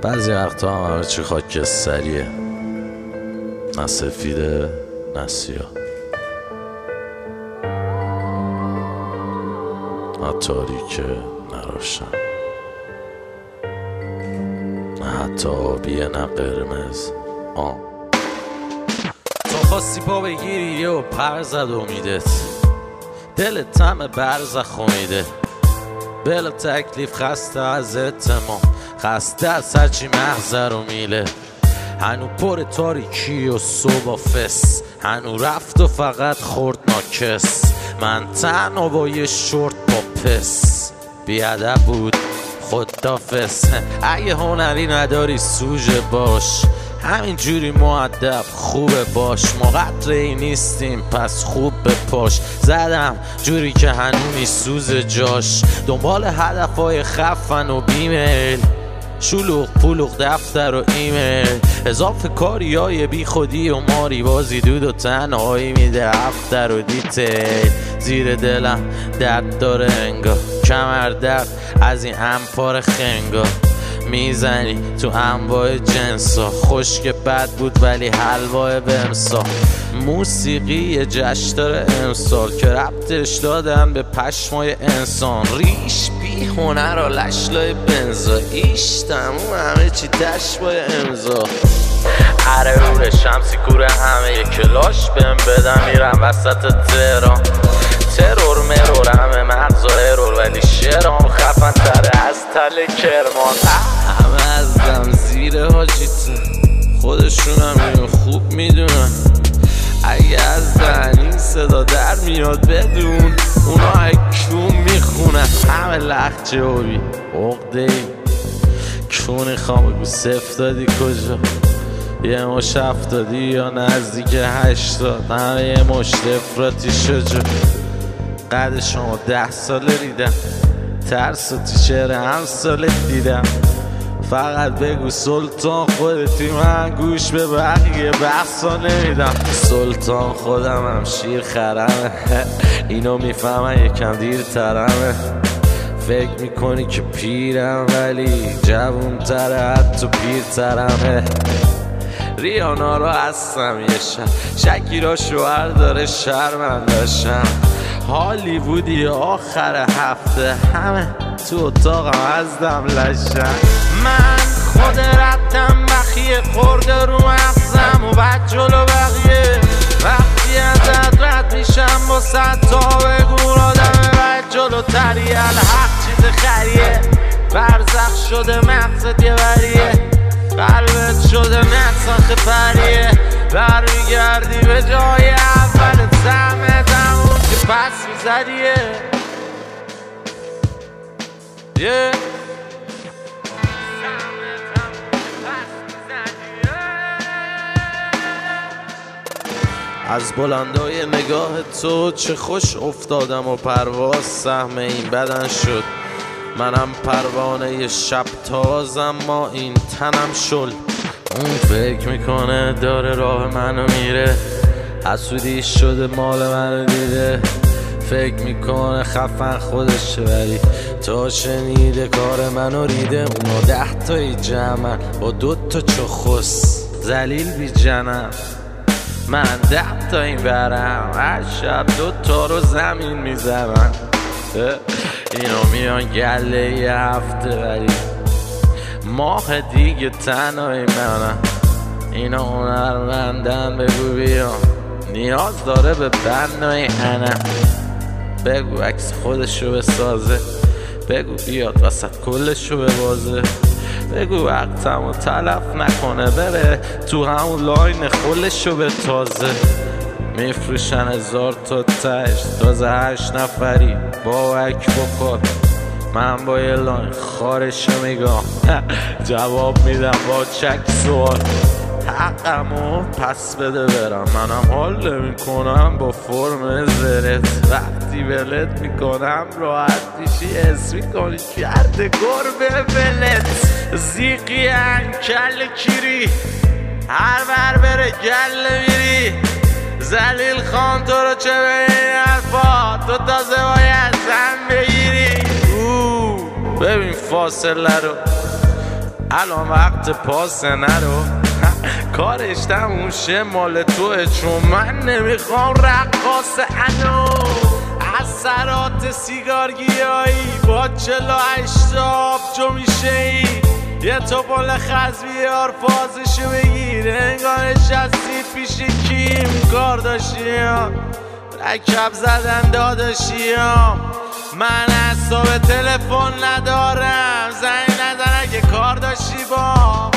بعضی وقتا هم همه چی خاکستریه، نه سفیده نه سیاه، نه تاریکه نه روشن، نه حتی آبیه نه قرمز. تو خواستی پا بگیری و پر زد امیدت، دلت همه برزخ امیده، بلا تکلیف خسته از اتمام، خسته از هرچی مغزه رو میله. هنو پر تاریکی و صبح فس، هنو رفت و فقط خورد ناکس. من تنها با یه شورت با پس، بیادب بود خدافس. اگه هنری نداری سوژه باش، همین جوری مؤدب خوبه باش. ما قطره نیستیم پس خوب بپاش، زدم جوری که هنو میسوزه جاش. دنبال هدفهای خفن و بیمیل، شلوغ پلوغ دفتر و ایمیل، اضافه کاری های بی خودی و ماری بازی، دود و تنهایی میده افتر و دیتیل. زیر دلم درد داره انگار، کمر درد از این انپار خنگا. میزنی تو انواع جنسا، خشک بد بود ولی حلوای بمسا. موسیقی یه جشن داره امسال که ربطش دادن به پشمای انسان. ریش بی هنر و لشلای بنزا، ایش تموم همه چی تشبای امضا. هره روره شمسی کوره همه یه کلاش بهم بدم، میرم وسط تهران. ترور مرور همه مغزا ارور، ولی شعرام خفن تره از تل کرمان. همه از دم زیر حاجیتون، خودشون هم اینو خوب میدونن. اگه از دهنین صدا در میاد بدون، اونا اکیون میخونن. همه لخجه هوی عقده ای کونی خام بگو صفر دادی کجا، یه مش 70 یا نزدیک 80. همه یه مشت افراطی شجا، قد شما 10 ساله ریدم، ترس و تیشر هم ساله دیدم. فقط بگو سلطان خودتی، من گوش به بقیه بحثا نمیدم. سلطان خودم هم شیر خرمه، اینو میفهمن یکم دیر ترمه. فکر میکنی که پیرم ولی جوون تره، حتی پیر ترمه. ریانا رو هستم یه شکیرا شوهر داره شرمندشم. هالیوودی آخر هفته، همه تو اتاقم از دم لشن. من خود ردم بخیه خورده رو مغزم و بعد جلو بقیه. وقتی ازت رد میشم با 100 تا بگون آدم بعد جلو تریه. الحق چیز خریه، برزخ شده مغزت یه وریه، قلبت شده نساخ پریه. برمیگردی به جای اول سمت، همون که پس میزدیه. از بلندای نگاه تو چه خوش افتادم و پرواز سهم این بدن شد. منم پروانه شب تازم، ما این تنم شل. اون فکر میکنه داره راه منو میره، حسودی شده مال منو دیده. فکر میکنه خفن خودشه ولی تا شنیده کار منو ریده. اونا 10 تایی جمعن با 2 تا چخص ذلیل بی جنم. من 10 تا این برم، هر شب 2 تا رو زمین میزنن. اینا میان گله یه هفته ولی ماه دیگه تنهایی منم. اینا هنرمندن بگو بیان، نیاز داره به بنای انم. بگو عکس خودشو بسازه، بگو بیاد وسط کلشو ببازه. بگو وقتمو تلف نکنه، بره تو همون لاین خلشو به تازه. میفروشن 1000 تا تش، تازه 8 نفری با وک بکن. من با یه لاین خارشو میگم، جواب میدم با چک سوال. حقمو پس بده برم، منم حال نمیکنم با فرم زرت. وقتی ولت میکنم راحت میشی، حس میکنی کرده گربه ولت. زیقی انکل کیری، هر بر بره گل میری. زلیل خان تو رو چه به این حرفا، تو تازه باید زن بگیری. ببین فاصله رو الان وقت پاس نرو کارش تموشه مال توه، چون من نمیخوام رقاص انو. اثرات سیگار گیایی با 48 آبجو میشه ای، یه توپل خز بیار فازشو بگیر، انگار نشستی پیش کیم کارداشیان، رکب زدن داداشیام. من حساب تلفن ندارم، زنگ نزن اگه کار داشتی با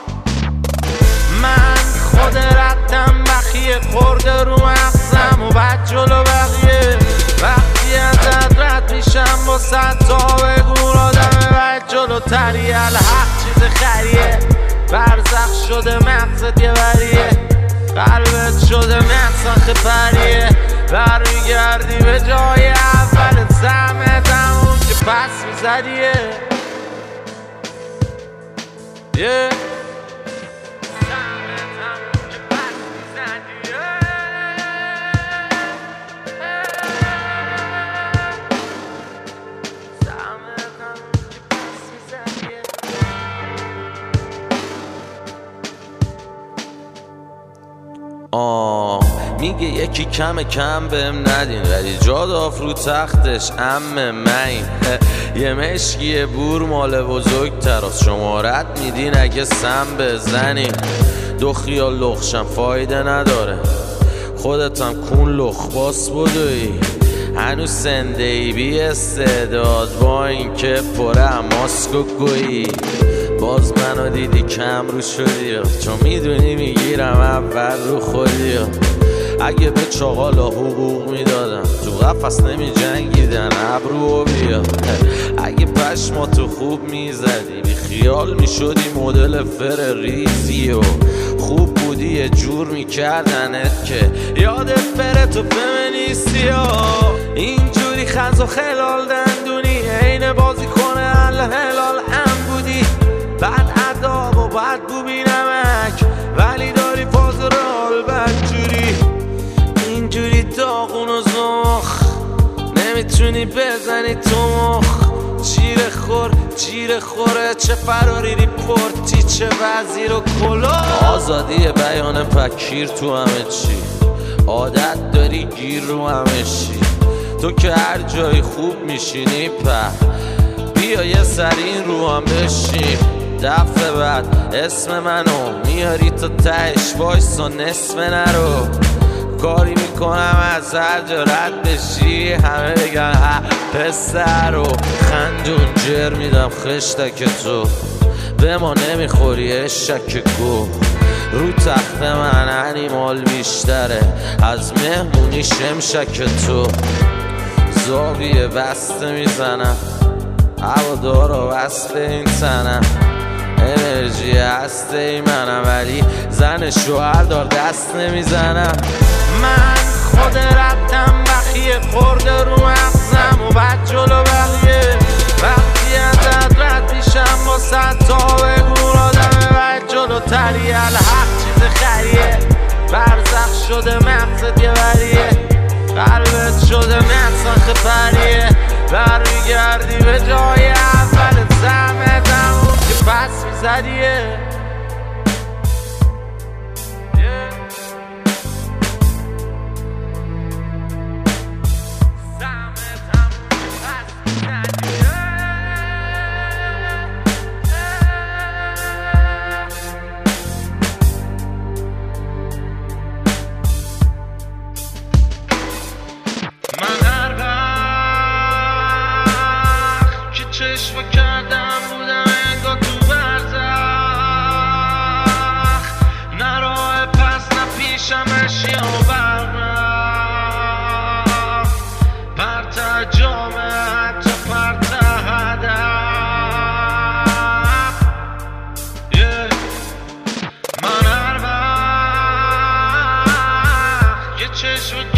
من. خود رفتم بخیه خورده رو مغزم و بعد جلو بقیه، وقتی ازت رد میشم با 100 تا بگور آدم بعد جلو تریه. الحق چیز خریه، برزخ شده مغزت یه بریه، قلبت شده مغزخ پریه، برمیگردی به جای اولت، سمت همون که پس میزدیه. میگه یکی کم بهم ندین، ولی جا داف رو تختش امه من. یه مشکی بور مال بزرگ تراست، شمارت میدین اگه سم بزنین. دو خیال لخشم فایده نداره، خودتم کون لخ باس بدوی، هنوز سنده ای بی استعداد با این که پره ماسکو گویی. باز منو دیدی کم رو شدی، چون میدونی میگیرم اول رو خودی. اگه به چاقالا حقوق میدادم تو قفص نمی جنگیدن ابرو بیا. اگه پشماتو خوب میزدی بی خیال میشدی مدل فر ریزی، و خوب بودی یه جور میکردنت که یادت بره تو فمینیستی. اینجوری خز و خلال دندونی عین بازی کنه هلال هم بودی، بعد عذاب و بعد بو بی نمک، ولی داری فاز رال بدجوری. اینجوری داغون و زخ نمیتونی بزنی تو مخ. جیره خوره چه فراری ریپورتی، چه وزیر و کلا. آزادی بیان پکیر تو همه چی، عادت داری گیر رو همه چی. تو که هر جایی خوب میشینی بیا یه سرین رو هم بشیم. دفعه بعد اسم منو میاری تا تهش وایس و نصف نرو. کاری میکنم از هر جا رد بشی، همه بگن ها پسر رو خندون جر میدم خشتک تو، به ما نمیخوری اشک گو. رو تخت من انیمال بیشتره از مهمونی شمشک تو. زاویه بسته میزنم هوادار و وصل این تنم، انرژی هسته ای منم ولی زن شوهر دار دست نمیزنم. من خود رفتم بخیه خورده رو مغزم و بعد جلو بقیه، وقتی ازت رد میشم با 100 تا بگور آدم بعد جلو تریه. الحق چیز خریه، برزخ شده مغزت یه بریه، قلبت شده مغزخ پریه، برمیگردی به جای اولت، سمت همون که پس میزدیه. چشم کردم بودم انگار تو برزخ، نه راه پس نه پیشم اشیا و برنخ، پرت جامعه حتی پرت هدف. من هر وقت یه چشم